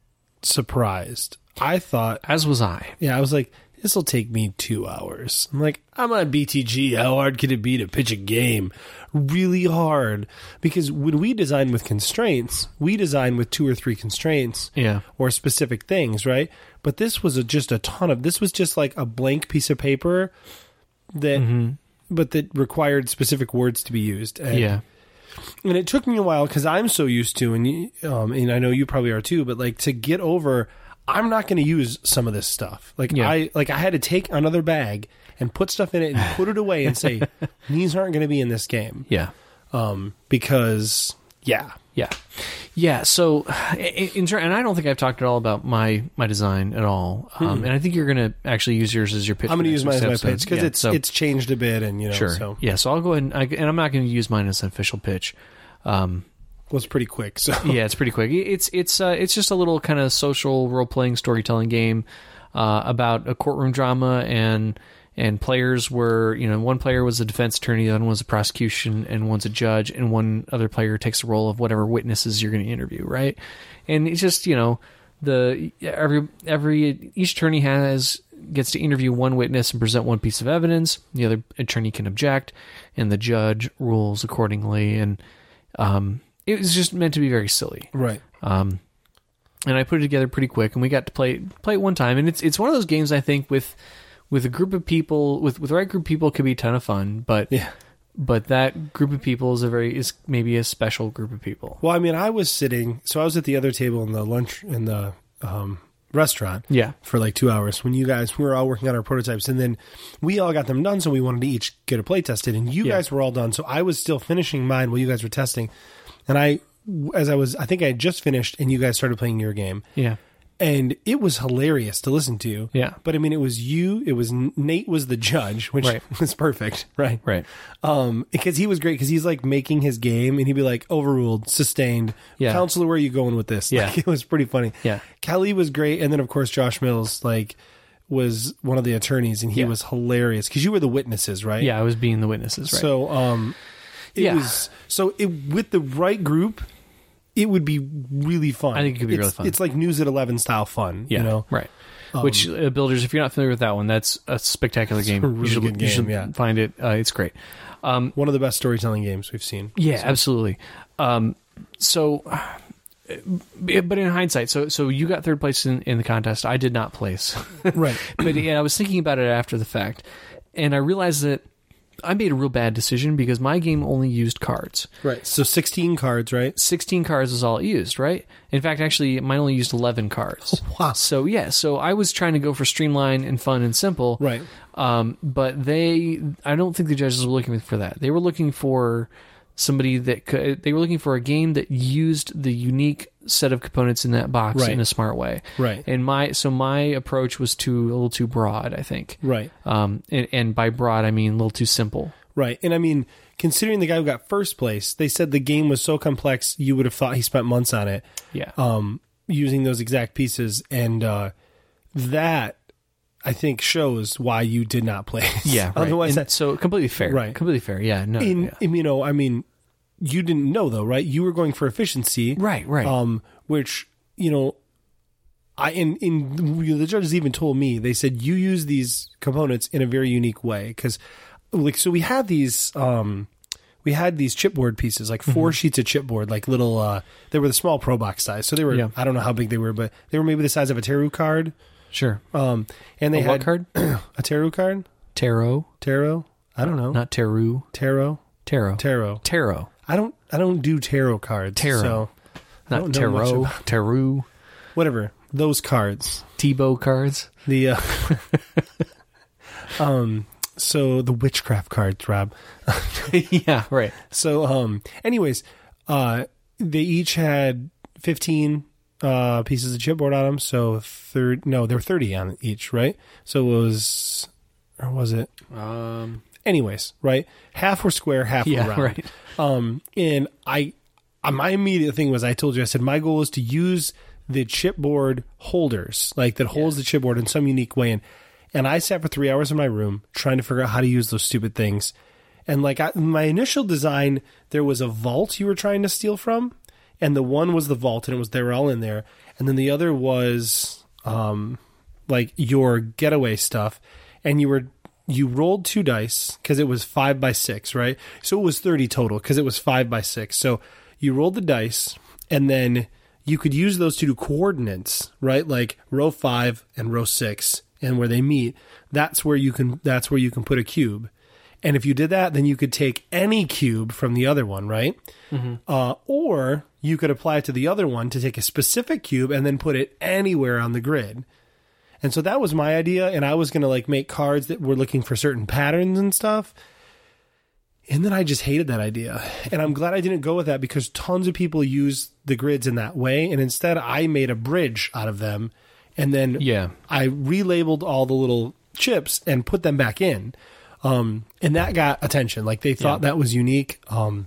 surprised. I thought, As was I. yeah, I was like, this will take me two hours. I'm like, I'm on B T G. How hard could it be to pitch a game? Really hard. Because when we design with constraints, we design with two or three constraints Yeah. or specific things, right? But this was a, just a ton of, this was just like a blank piece of paper that, Mm-hmm. but that required specific words to be used. And, Yeah. and it took me a while because I'm so used to, and you, um, and I know you probably are too, but like to get over, I'm not going to use some of this stuff. Like Yeah. I, like I had to take another bag and put stuff in it and put it away and say, these aren't going to be in this game. Yeah. Um, because yeah, Yeah. Yeah. So, in, in turn, and I don't think I've talked at all about my, my design at all. Um, and I think you're going to actually use yours as your pitch. I'm going to for use next mine as week's my episode. pitch because Yeah, it's, so, it's changed a bit and, you know, sure. so Yeah. So I'll go ahead and, I, and I'm not going to use mine as an official pitch. Um, it was pretty quick. So yeah, it's pretty quick. It's it's uh, it's just a little kind of social role playing storytelling game uh, about a courtroom drama, and and players were, you know, one player was a defense attorney, the other one was a prosecution, and one's a judge, and one other player takes the role of whatever witnesses you're going to interview, right? And it's just, you know, the every every each attorney has gets to interview one witness and present one piece of evidence. The other attorney can object, and the judge rules accordingly. And um, it was just meant to be very silly. right. Um, and I put it together pretty quick, and we got to play play it one time. And it's it's one of those games I think with with a group of people, with with the right group of people, it could be a ton of fun. But Yeah. but that group of people is a very is maybe a special group of people. Well, I mean, I was sitting, so I was at the other table in the lunch in the um, restaurant. Yeah. For like two hours when you guys we were all working on our prototypes, and then we all got them done, so we wanted to each get a play tested, and you Yeah. guys were all done, so I was still finishing mine while you guys were testing, and I, as I was, I think I had just finished, and you guys started playing your game, Yeah. and it was hilarious to listen to. Yeah. But I mean, it was you, it was Nate was the judge, which Right. was perfect, right? Right. Um, because he was great because he's like making his game and he'd be like overruled, sustained. Yeah. Counselor, where are you going with this? Yeah. Like, it was pretty funny. Yeah. Kelly was great, and then of course Josh Mills like was one of the attorneys, and he Yeah. was hilarious because you were the witnesses, right? Yeah, I was being the witnesses, right? So um, it Yeah. was so it with the right group, it would be really fun. I think it could be it's, really fun. It's like News at eleven style fun. yeah, You know, right. Which uh, builders, if you're not familiar with that one, that's a spectacular game. a really you should, good you should game, yeah. find it. Uh, it's great. one of the best storytelling games we've seen. Yeah, absolutely. Um, so, but in hindsight, so so you got third place in, in the contest. I did not place. Right. But yeah, I was thinking about it after the fact, and I realized that I made a real bad decision because my game only used cards. Right. So sixteen cards, right? sixteen cards is all it used, right? In fact, actually, mine only used eleven cards. Wow. So yeah, so I was trying to go for streamline and fun and simple. Right. Um, but they, I don't think the judges were looking for that. They were looking for somebody that could, they were looking for a game that used the unique set of components in that box Right. in a smart way. Right. And my, so my approach was too, a little too broad, I think. Right. Um, and, and by broad, I mean a little too simple. Right. And I mean, considering the guy who got first place, they said the game was so complex, you would have thought he spent months on it, Yeah. um, using those exact pieces. And uh, that, I think, shows why you did not play. yeah. Right. Otherwise, And that, so completely fair. Right. Completely fair. Yeah. No. in, yeah. in, you know, I mean, you didn't know, though, right? You were going for efficiency. Right. Right. Um, which, you know, I in in the judges even told me, they said you use these components in a very unique way because, like, so we had these um we had these chipboard pieces, like four Mm-hmm. sheets of chipboard, like little uh they were the small Pro Box size, so they were Yeah. I don't know how big they were, but they were maybe the size of a tarot card. Sure. Um, and they A had what card? a tarot card, Tarot. tarot. I don't know, Not tarot. tarot, Tarot. tarot. Tarot. I don't I don't do tarot cards. Tarot. So I Not don't know much tarot. about- Tarot. whatever those cards. Tebow cards. The uh, um, so the witchcraft cards, Rob. Yeah, right. So um, anyways, uh, they each had fifteen uh pieces of chipboard on them. So third, no, there were thirty on each, right? So it was or was it? Um, Anyways, right? Half were square, half Yeah, were round. right. Um, and I, uh, my immediate thing was, I told you, I said my goal is to use the chipboard holders, like that holds the chipboard in some unique way. And and I sat for three hours in my room trying to figure out how to use those stupid things. And like I, my initial design, there was a vault you were trying to steal from, and the one was the vault, and it was they were all in there, and then the other was um, like your getaway stuff, and you were. You rolled two dice because it was five by six, right? So it was thirty total because it was five by six. So you rolled the dice, and then you could use those to do coordinates, right? Like row five and row six, and where they meet, that's where you can that's where you can put a cube. And if you did that, then you could take any cube from the other one, right? Mm-hmm. Uh, or you could apply it to the other one to take a specific cube and then put it anywhere on the grid. And so that was my idea, and I was going to like make cards that were looking for certain patterns and stuff. And then I just hated that idea. And I'm glad I didn't go with that because tons of people use the grids in that way. And instead I made a bridge out of them. And then Yeah. I relabeled all the little chips and put them back in. Um, and that got attention. Like they thought Yeah. that was unique. Um,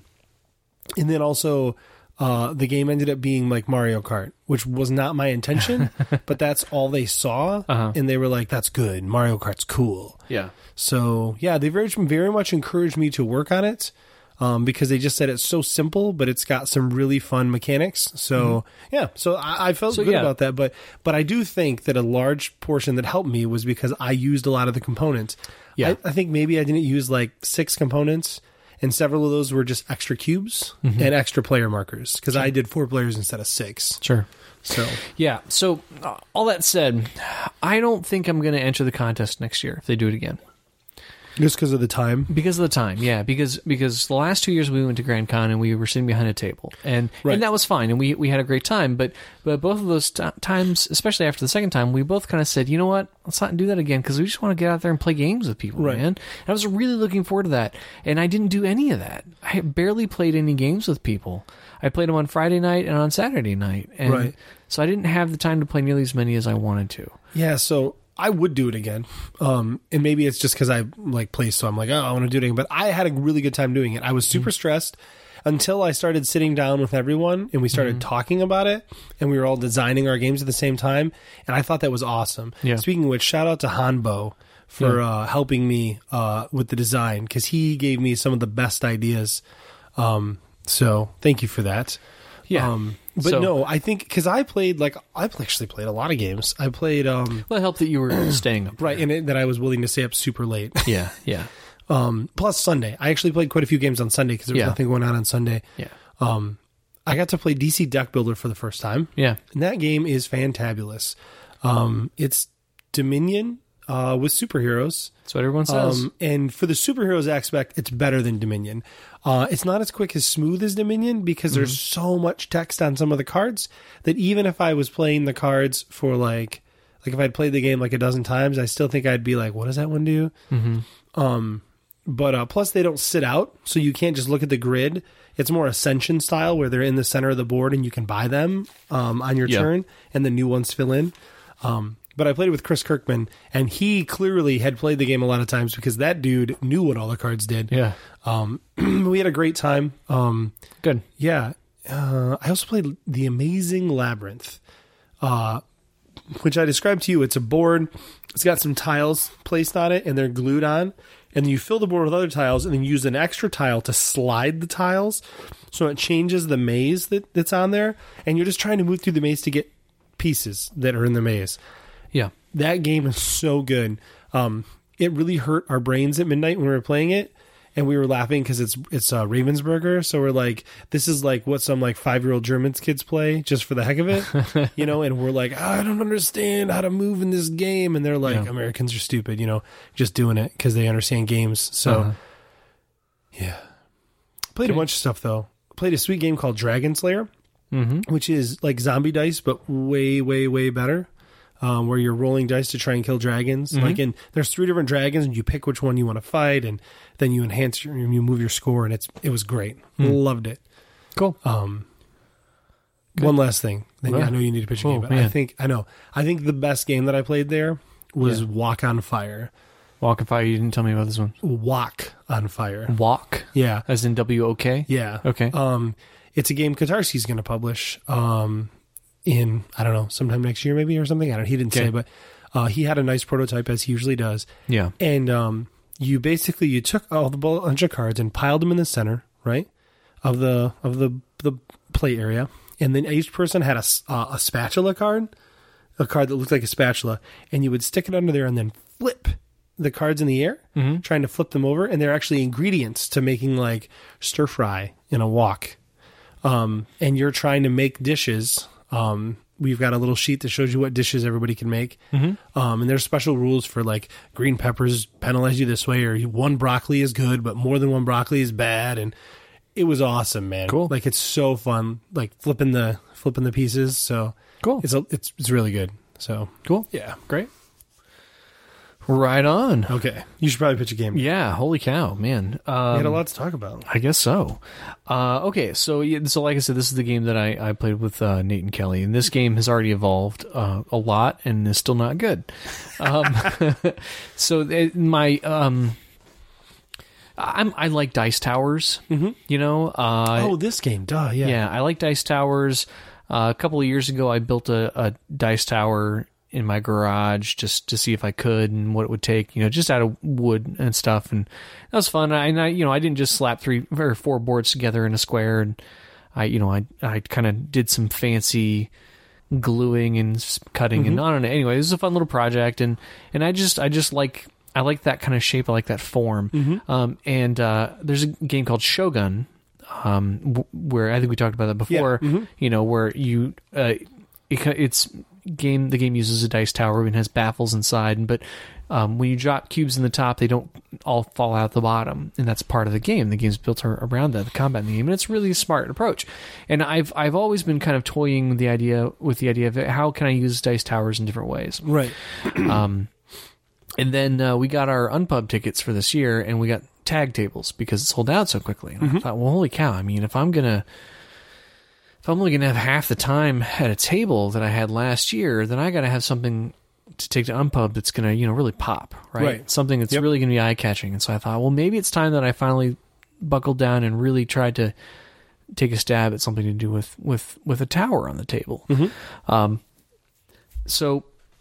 and then also... Uh, the game ended up being like Mario Kart, which was not my intention, but that's all they saw, Uh-huh. and they were like, "That's good. Mario Kart's cool." yeah. So yeah, they very very much encouraged me to work on it um, because they just said it's so simple, but it's got some really fun mechanics. So yeah, so I, I felt So, good yeah. about that. But but I do think that a large portion that helped me was because I used a lot of the components. Yeah. I, I think maybe I didn't use like six components. And several of those were just extra cubes Mm-hmm. and extra player markers because I did four players instead of six. Sure. So Yeah. So uh, all that said, I don't think I'm going to enter the contest next year if they do it again. just because of the time, Because of the time, yeah. Because because the last two years we went to Grand Con and we were sitting behind a table, and Right. and that was fine, and we we had a great time. But but both of those t- times, especially after the second time, we both kind of said, you know what, let's not do that again because we just want to get out there and play games with people, Right. man. And I was really looking forward to that, and I didn't do any of that. I barely played any games with people. I played them on Friday night and on Saturday night, and Right. so I didn't have the time to play nearly as many as I wanted to. yeah. So I would do it again, um, and maybe it's just because I like play, so I'm like, oh, I want to do it again. But I had a really good time doing it. I was super stressed until I started sitting down with everyone and we started talking about it, and we were all designing our games at the same time, and I thought that was awesome. Yeah. Speaking of which, shout out to Hanbo for Yeah. uh, helping me uh, with the design because he gave me some of the best ideas. Um, so thank you for that. Yeah. Um, but So- no, I think because I played like I've actually played a lot of games. I played um, Well, it helped that you were staying up. right, and it, that I was willing to stay up super late. Yeah. Yeah. Um, plus Sunday, I actually played quite a few games on Sunday because there was Yeah. nothing going on on Sunday. Yeah. Um, I got to play D C Deck Builder for the first time, Yeah. and that game is fantabulous. Um, it's Dominion uh, with superheroes. That's what everyone says. Um, and for the superheroes aspect, it's better than Dominion. Uh, it's not as quick as smooth as Dominion because there's Mm-hmm. so much text on some of the cards that even if I was playing the cards for like, like if I'd played the game like a dozen times, I still think I'd be like, what does that one do? Mm-hmm. Um, but uh, plus they don't sit out, so you can't just look at the grid. It's more Ascension style where they're in the center of the board and you can buy them um, on your Yeah. turn, and the new ones fill in. Um, but I played with Chris Kirkman, and he clearly had played the game a lot of times because that dude knew what all the cards did. Yeah. Um, we had a great time. Um, Good. yeah. Uh, I also played The Amazing Labyrinth, uh, which I described to you. It's a board. It's got some tiles placed on it, and they're glued on. And then you fill the board with other tiles, and then use an extra tile to slide the tiles, so it changes the maze that, that's on there. And you're just trying to move through the maze to get pieces that are in the maze. Yeah. That game is so good. Um, it really hurt our brains at midnight when we were playing it, and we were laughing because it's it's uh, Ravensburger. So we're like, this is like what some like five year old German kids play just for the heck of it, you know. And we're like, I don't understand how to move in this game, and they're like, Yeah. Americans are stupid, you know, just doing it because they understand games. So Uh-huh. yeah, played a Okay. bunch of stuff though. Played a sweet game called Dragon Slayer, Mm-hmm. which is like zombie dice, but way, way, way better. Um, where you're rolling dice to try and kill dragons. Mm-hmm. Like, in there's three different dragons, and you pick which one you want to fight, and then you enhance your, you move your score, and it's it was great. Loved it. Cool. Um, one last thing. Then Well, I know you need to pitch a oh, game, but man. I think I know. I think the best game that I played there was Yeah. Walk on Fire. Walk on Fire. You didn't tell me about this one. Walk on Fire. Walk? Yeah. As in W O K? Yeah. Okay. Um, it's a game Katarski's going to publish um, in, I don't know, sometime next year maybe or something. I don't. He didn't Okay. say, but uh, he had a nice prototype as he usually does. Yeah. And um, you basically you took all the bunch of cards and piled them in the center, right, of the of the the play area, and then each person had a s- uh, a spatula card, a card that looked like a spatula, and you would stick it under there and then flip the cards in the air, Mm-hmm. trying to flip them over, and they're actually ingredients to making like stir fry in a wok. Um, and you're trying to make dishes. Um, we've got a little sheet that shows you what dishes everybody can make. Mm-hmm. Um, and there's special rules for like green peppers penalize you this way, or one broccoli is good, but more than one broccoli is bad. And it was awesome, man. Cool. Like it's so fun, like flipping the flipping the pieces. So Cool. It's a, it's it's really good. So Cool. yeah, Great. Right on. okay. You should probably pitch a game. Yeah. Holy cow, man. Um, We had a lot to talk about. I guess so. Uh, okay, so yeah, so like I said, this is the game that I, I played with uh, Nate and Kelly, and this game has already evolved uh, a lot and is still not good. Um, so it, my um, I'm I like Dice Towers. Mm-hmm. You know. Uh, Oh, this game, duh, yeah. yeah, I like Dice Towers. Uh, a couple of years ago, I built a, a dice tower in my garage just to see if I could and what it would take, you know, just out of wood and stuff. And that was fun. I, and I, you know, I didn't just slap three or four boards together in a square. And I, you know, I, I kind of did some fancy gluing and s- cutting and on and anyway, it was a fun little project. And, and I just, I just like, I like that kind of shape. I like that form. Um, and, uh, there's a game called Shogun, um, w- where I think we talked about that before, you know, where you, uh, it, ca- it's, game the game uses a dice tower and has baffles inside, but um, when you drop cubes in the top, they don't all fall out the bottom, and that's part of the game. The game's built ar- around that, the combat in the game, and it's really a smart approach. And I've I've always been kind of toying with the idea with the idea of how can I use dice towers in different ways. Right. Um, and then uh, we got our Unpub tickets for this year, and we got tag tables because it sold out so quickly. And I thought, well, holy cow! I mean, if I'm gonna If I'm only going to have half the time at a table that I had last year, then I got to have something to take to Unpub that's going to, you know, really pop, right? Right. Something that's Yep. really going to be eye-catching. And so I thought, well, maybe it's time that I finally buckled down and really tried to take a stab at something to do with, with, with a tower on the table. Um, so,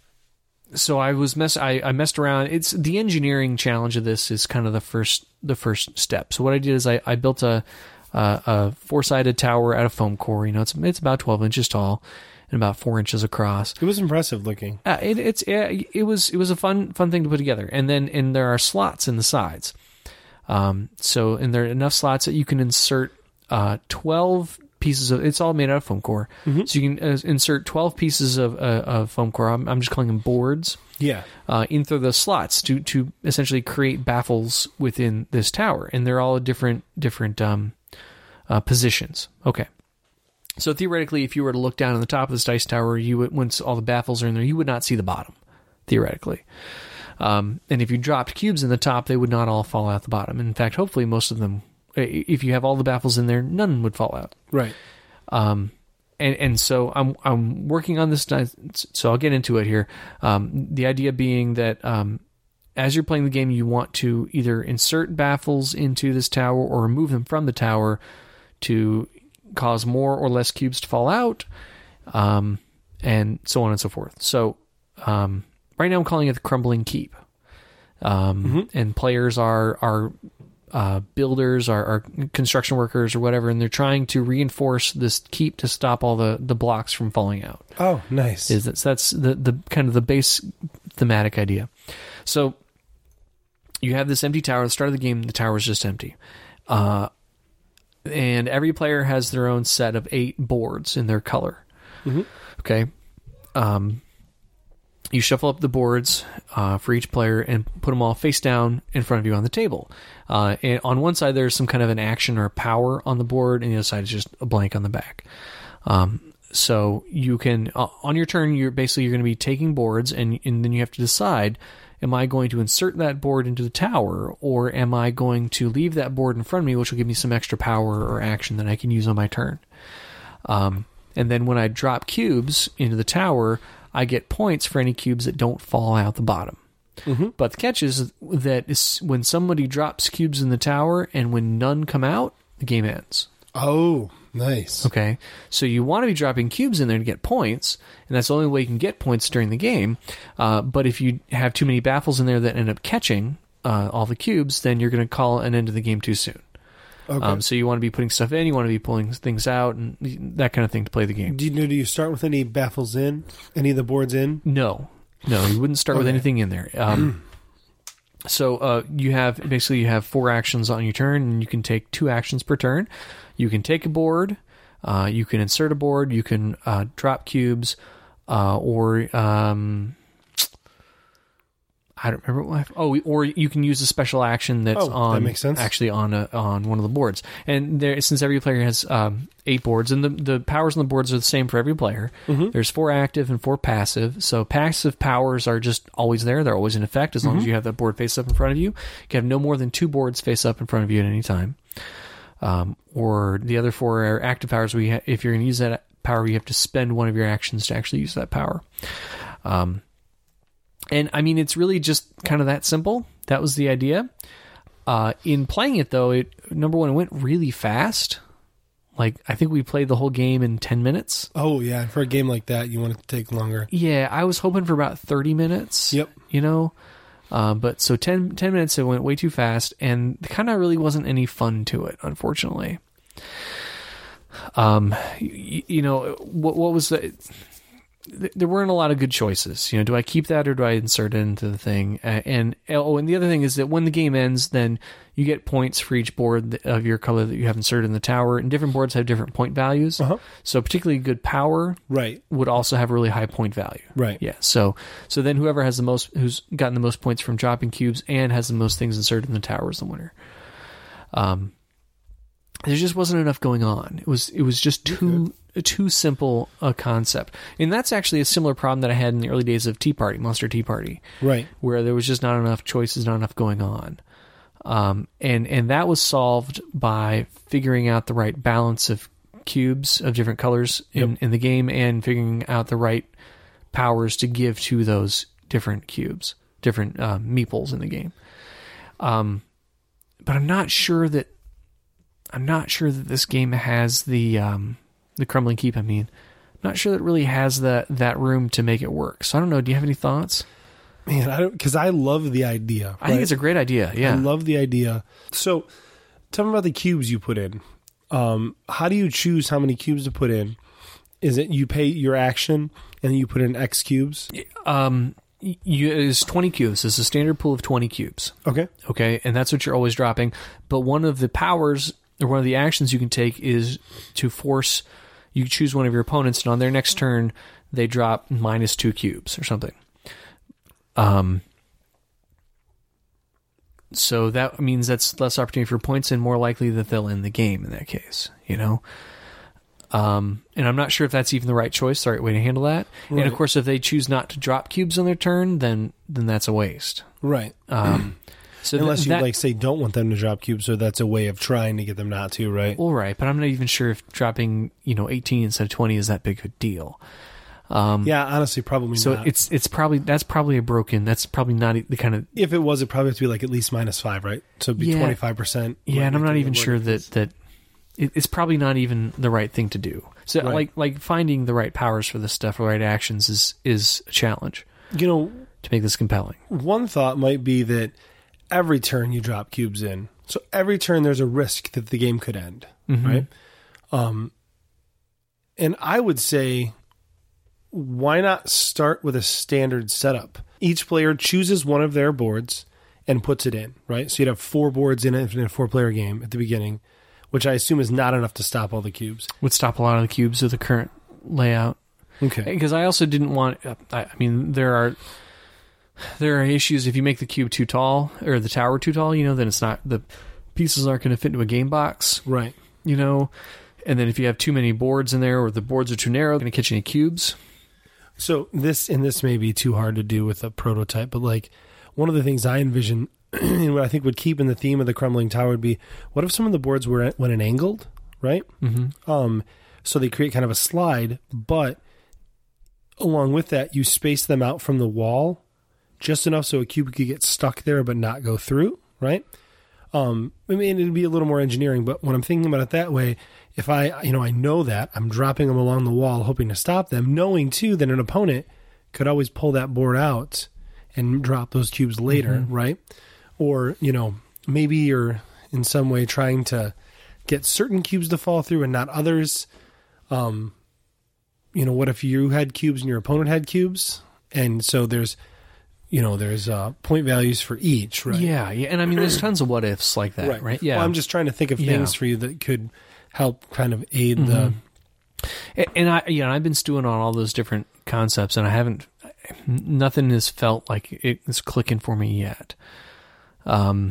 so I was mess. I, I messed around. It's the engineering challenge of this is kind of the first, the first step. So what I did is I, I built a, Uh, a four-sided tower out of foam core. You know, it's it's about twelve inches tall and about four inches across. It was impressive looking. Uh, it, it's uh, it was it was a fun fun thing to put together. And then and there are slots in the sides. Um, so and there are enough slots that you can insert uh, twelve pieces of. It's all made out of foam core, so you can uh, insert twelve pieces of uh, of foam core. I'm, I'm just calling them boards. Yeah. Uh, in through the slots to to essentially create baffles within this tower, and they're all different different um, uh, positions. Okay, so theoretically, if you were to look down on the top of this dice tower, you would, once all the baffles are in there, you would not see the bottom. Theoretically, um, and if you dropped cubes in the top, they would not all fall out the bottom. In fact, hopefully, most of them, if you have all the baffles in there, none would fall out. Right. Um, and, and so I'm, I'm working on this. So I'll get into it here. Um, the idea being that, um, as you're playing the game, you want to either insert baffles into this tower or remove them from the tower to cause more or less cubes to fall out. Um, and so on and so forth. So, um, right now I'm calling it the Crumbling Keep. Um, mm-hmm. and players are, are, Uh, builders or, or construction workers or whatever, and they're trying to reinforce this keep to stop all the, the blocks from falling out. Oh, nice. Is that, so that's the, the kind of the base thematic idea. So you have this empty tower. At the start of the game, the tower is just empty. Uh, and every player has their own set of eight boards in their color. Mm-hmm. Okay. Um, you shuffle up the boards uh, for each player and put them all face down in front of you on the table. Uh, and on one side, there's some kind of an action or a power on the board, and the other side is just a blank on the back. Um, so you can, uh, on your turn, you're basically you're going to be taking boards, and, and then you have to decide: am I going to insert that board into the tower, or am I going to leave that board in front of me, which will give me some extra power or action that I can use on my turn? Um, and then when I drop cubes into the tower, I get points for any cubes that don't fall out the bottom. Mm-hmm. But the catch is that is when somebody drops cubes in the tower and when none come out, the game ends. Oh, nice. Okay, so you want to be dropping cubes in there to get points, and that's the only way you can get points during the game. Uh, but if you have too many baffles in there that end up catching uh, all the cubes, then you're going to call an end to the game too soon. Okay. Um, so you want to be putting stuff in, you want to be pulling things out, and that kind of thing to play the game. Do you know? Do you start with any baffles in? Any of the boards in? No, no, you wouldn't start with Okay. anything in there. Um, so uh, you have basically you have four actions on your turn, and you can take two actions per turn. You can take a board, uh, you can insert a board, you can uh, drop cubes, uh, or um, I don't remember what I, oh, or you can use a special action that's Oh, that on makes sense. actually on a, on one of the boards. And there, since every player has um, eight boards, and the the powers on the boards are the same for every player. Mm-hmm. There's four active and four passive. So passive powers are just always there; they're always in effect as long Mm-hmm. as you have that board face up in front of you. You can have no more than two boards face up in front of you at any time. Um, or the other four are active powers. Where you ha- if you're going to use that power, you have to spend one of your actions to actually use that power. Um, And I mean, it's really just kind of that simple. That was the idea. Uh, in playing it, though, it number one, it went really fast. Like, I think we played the whole game in ten minutes. Oh, yeah. For a game like that, you want it to take longer. Yeah, I was hoping for about thirty minutes. Yep. You know? Uh, but so ten, ten minutes, it went way too fast, and kind of really wasn't any fun to it, unfortunately. Um, you, you know, what, what was the... There weren't a lot of good choices. You know, do I keep that or do I insert it into the thing? Uh, and oh, and the other thing is that when the game ends, then you get points for each board of your color that you have inserted in the tower. And different boards have different point values. Uh-huh. So particularly good power Right. would also have a really high point value. Right. Yeah. So so then whoever has the most, who's gotten the most points from dropping cubes and has the most things inserted in the tower is the winner. Um, there just wasn't enough going on. It was it was just too too simple a concept, and that's actually a similar problem that I had in the early days of Tea Party, Monster Tea Party, Right. where there was just not enough choices, not enough going on, um, and and that was solved by figuring out the right balance of cubes of different colors in, Yep. in the game, and figuring out the right powers to give to those different cubes, different uh, meeples in the game. Um, but I'm not sure that. I'm not sure that this game has the um, the Crumbling Keep. I mean, I'm not sure that it really has that that room to make it work. So I don't know. Do you have any thoughts? Man, I don't, because I love the idea. I think it's a great idea. Yeah. I love the idea. So, tell me about the cubes you put in. Um, how do you choose how many cubes to put in? Is it you pay your action and then you put in X cubes? Um, you is twenty cubes. It's a standard pool of twenty cubes. Okay. Okay, and that's what you're always dropping. But one of the powers or one of the actions you can take is to force. You choose one of your opponents, and on their next turn, they drop minus two cubes or something. Um. So that means that's less opportunity for points and more likely that they'll end the game in that case, you know? Um, and I'm not sure if that's even the right choice, the right way to handle that. Right. And of course, if they choose not to drop cubes on their turn, then then that's a waste. Right. Um, so Unless th- you that, like say don't want them to drop cubes, so that's a way of trying to get them not to, right? all right, but I'm not even sure if dropping, you know, eighteen instead of twenty is that big of a deal. Um, Yeah, honestly, probably so not. it's it's probably that's probably a broken. That's probably not the kind of If it was, it probably have to be like at least minus five, right? So it'd be Yeah. twenty-five percent. yeah. And I'm not even sure that that it, it's probably not even the right thing to do. So Right. like like finding the right powers for this stuff, or right actions is is a challenge You know, to make this compelling. one thought might be that every turn you drop cubes in. So every turn there's a risk that the game could end, Mhm. right? Um, and I would say, why not start with a standard setup? Each player chooses one of their boards and puts it in, right? So you'd have four boards in it in a four-player game at the beginning, which I assume is not enough to stop all the cubes. Would stop a lot of the cubes of the current layout. Okay. Because I also didn't want. I I mean, there are there are issues if you make the cube too tall or the tower too tall. You know, then it's not the pieces aren't going to fit into a game box. Right. You know, and then if you have too many boards in there or the boards are too narrow, going to catch any cubes. So this, and this may be too hard to do with a prototype, but like one of the things I envision and what I think would keep in the theme of the Crumbling Tower would be, what if some of the boards were went an angled, right? Mm-hmm. Um, so they create kind of a slide, but along with that, you space them out from the wall just enough so a cube could get stuck there but not go through, right? Um, I mean, it'd be a little more engineering, but when I'm thinking about it that way, if I, you know, I know that, I'm dropping them along the wall hoping to stop them, knowing too that an opponent could always pull that board out and drop those cubes later, mm-hmm. right? Or, you know, maybe you're in some way trying to get certain cubes to fall through and not others. Um, you know, what if you had cubes and your opponent had cubes? And so there's, you know, there's uh, point values for each, right? Yeah, yeah. And I mean, there's tons of what ifs like that, right? right? Yeah. Well, I'm just trying to think of things yeah. for you that could help kind of aid mm-hmm. the... And, and I, yeah, I've been stewing on all those different concepts, and I haven't, nothing has felt like it's clicking for me yet. Um.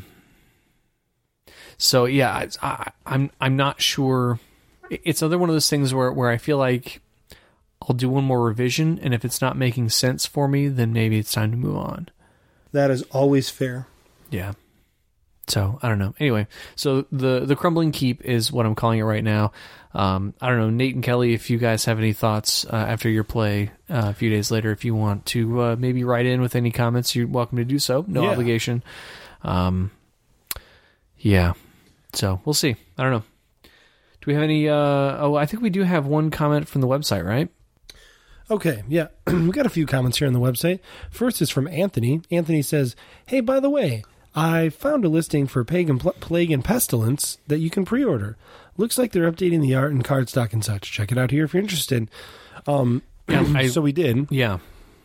So yeah, I, I, I'm I'm not sure. It's another one of those things where where I feel like I'll do one more revision, and if it's not making sense for me, then maybe it's time to move on. That is always fair. Yeah. So I don't know. Anyway, so the the Crumbling Keep is what I'm calling it right now. Um, I don't know, Nate and Kelly, if you guys have any thoughts uh, after your play uh, a few days later, if you want to uh, maybe write in with any comments, you're welcome to do so. No yeah. obligation. Um, yeah. So we'll see. I don't know. Do we have any? Uh, oh, I think we do have one comment from the website, right? Okay, yeah. We got a few comments here on the website. First is from Anthony. Anthony says, hey, by the way, I found a listing for Pagan Pl- Plague and Pestilence that you can pre-order. Looks like they're updating the art and cardstock and such. Check it out here if you're interested. Um, Yeah, I- so we did. Yeah.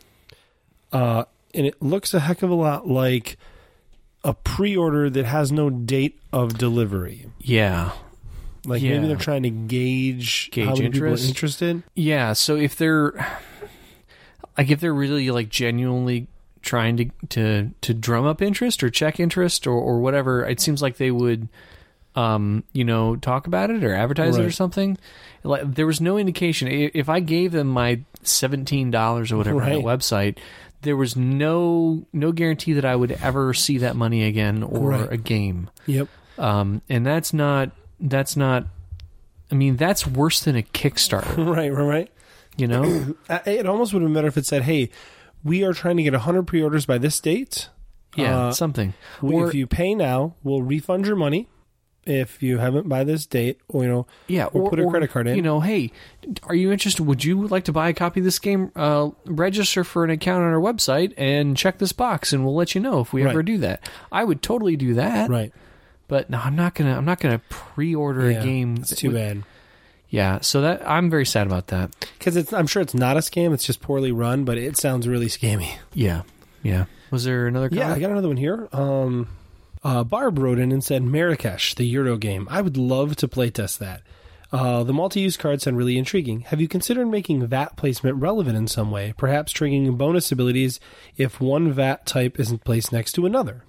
Uh, and it looks a heck of a lot like a pre-order that has no date of delivery. Yeah. Like Yeah. maybe they're trying to gauge, Gauge how many interest. people are interested. Yeah. So if they're like, if they're really like genuinely trying to to to drum up interest or check interest or or whatever, it seems like they would, um, you know, talk about it or advertise it or Right. something. Like there was no indication. I- If I gave them my seventeen dollars or whatever on Right. the website, there was no no guarantee that I would ever see that money again or Right. a game. Yep. Um, and that's not that's not. I mean, that's worse than a Kickstarter. Right, right, right. You know? Uh, It almost would have been better if it said, hey, we are trying to get one hundred pre-orders by this date. Yeah, Uh, something. We- Or if you pay now, we'll refund your money. If you haven't by this date, or, you know, yeah, or, or put a or, credit card in. You know, hey, are you interested? Would you like to buy a copy of this game? Uh, register for an account on our website and check this box, and we'll let you know if we Right. ever do that. I would totally do that. Right. But no, I'm not gonna. I'm not gonna pre-order Yeah, a game. It's too bad. Yeah, so that I'm very sad about that. Because it's, I'm sure it's not a scam. It's just poorly run, but it sounds really scammy. Yeah, yeah. Was there another? Yeah, comment? I got another one here. Um, uh, Barb wrote in and said, Marrakesh, the Euro game. I would love to playtest that. Uh, the multi-use cards sound really intriguing. Have you considered making V A T placement relevant in some way? Perhaps triggering bonus abilities if one V A T type isn't placed next to another?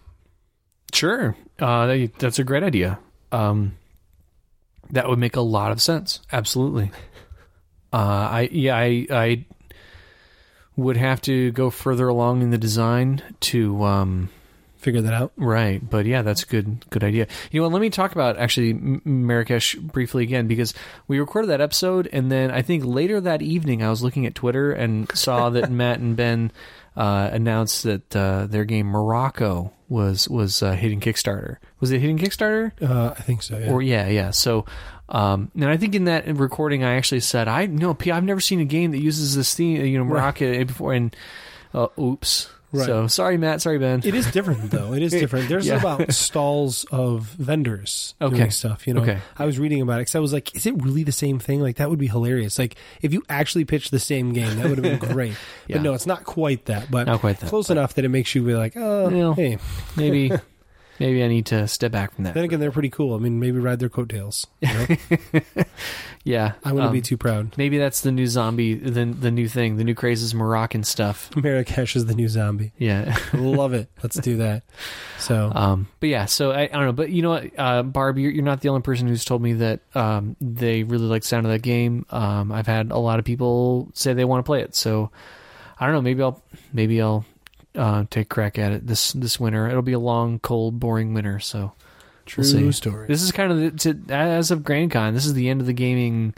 Sure. Uh, that, that's a great idea. Um, that would make a lot of sense. Absolutely. Uh, I yeah, I I would have to go further along in the design to um, Figure that out. right. But yeah, that's a good good idea. You know what? Let me talk about actually M- Marrakesh briefly again, because we recorded that episode, and then I think later that evening I was looking at Twitter and saw that Matt and Ben uh, announced that uh, their game Morocco was was uh, hitting Kickstarter. Was it hitting Kickstarter? Uh, I think so, yeah. Or yeah, yeah. So, um, and I think in that recording, I actually said, "I no, P, I've never seen a game that uses this theme, you know, Morocco before." And uh, oops. Right. So sorry, Matt. Sorry, Ben. It is different, though. It is different. There's Yeah. about stalls of vendors Okay. doing stuff, you know. Okay. I was reading about it because I was like, is it really the same thing? Like, that would be hilarious. Like, if you actually pitched the same game, that would have been great. Yeah. But no, it's not quite that. But Not quite that, close enough that it makes you be like, oh, Well, hey. maybe, maybe I need to step back from that. Then again, they're pretty cool. I mean, maybe ride their coattails. You know? Yeah, I wouldn't um, be too proud. Maybe that's the new zombie, the the new thing. The new craze is Moroccan stuff. Marrakesh is the new zombie. Yeah. Love it. Let's do that. So, Um, but yeah, so I, I don't know, but you know what, uh, Barb, you're, you're not the only person who's told me that um, they really like the sound of that game. Um, I've had a lot of people say they want to play it, so I don't know. Maybe I'll maybe I'll uh, take a crack at it this this winter. It'll be a long, cold, boring winter, so true we'll see. story. This is kind of the, to, as of GrandCon. This is the end of the gaming,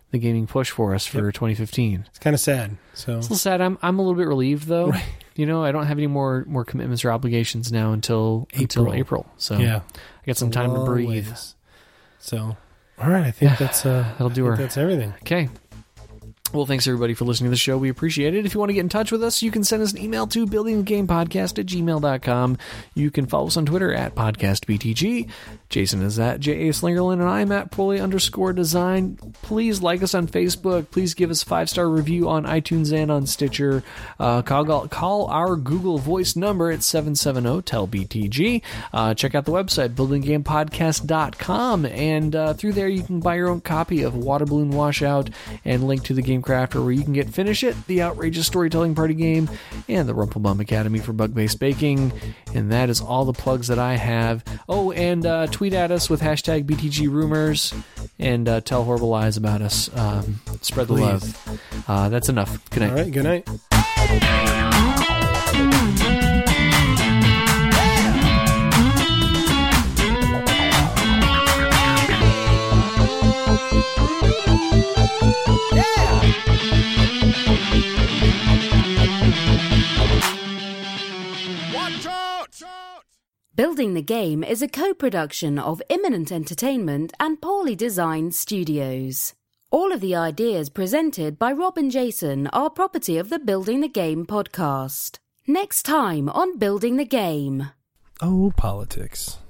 the gaming push for us for Yep. twenty fifteen. It's kind of sad. So It's a little sad. I'm I'm a little bit relieved though. Right. You know, I don't have any more more commitments or obligations now until until April. April. So yeah, I got some time to Long breathe. ways. So all right, I think Yeah, that's uh, that'll I do think her. That's everything. Okay. Well, thanks everybody for listening to the show. We appreciate it. If you want to get in touch with us, you can send us an email to buildingthegamepodcast at gmail dot com. You can follow us on Twitter at podcastbtg. Jason is at J A Slingerland, and I'm at Pulley underscore design. Please like us on Facebook. Please give us a five-star review on iTunes and on Stitcher. Uh, call, call our Google Voice number at seven seven zero T E L B T G. Uh, check out the website, building game podcast dot com, and uh, through there you can buy your own copy of Water Balloon Washout and link to the Game Crafter, where you can get Finish It, the Outrageous Storytelling Party Game, and the Rumplebum Academy for Bug-Based Baking. And that is all the plugs that I have. Oh, and uh, tweet at us with hashtag B T G Rumors and uh, tell horrible lies about us. Um, spread the Please. love. Uh, that's enough. Good night. All right, good night. Building the Game is a co-production of Imminent Entertainment and Poorly Designed Studios. All of the ideas presented by Rob and Jason are property of the Building the Game podcast. Next time on Building the Game. Oh, politics.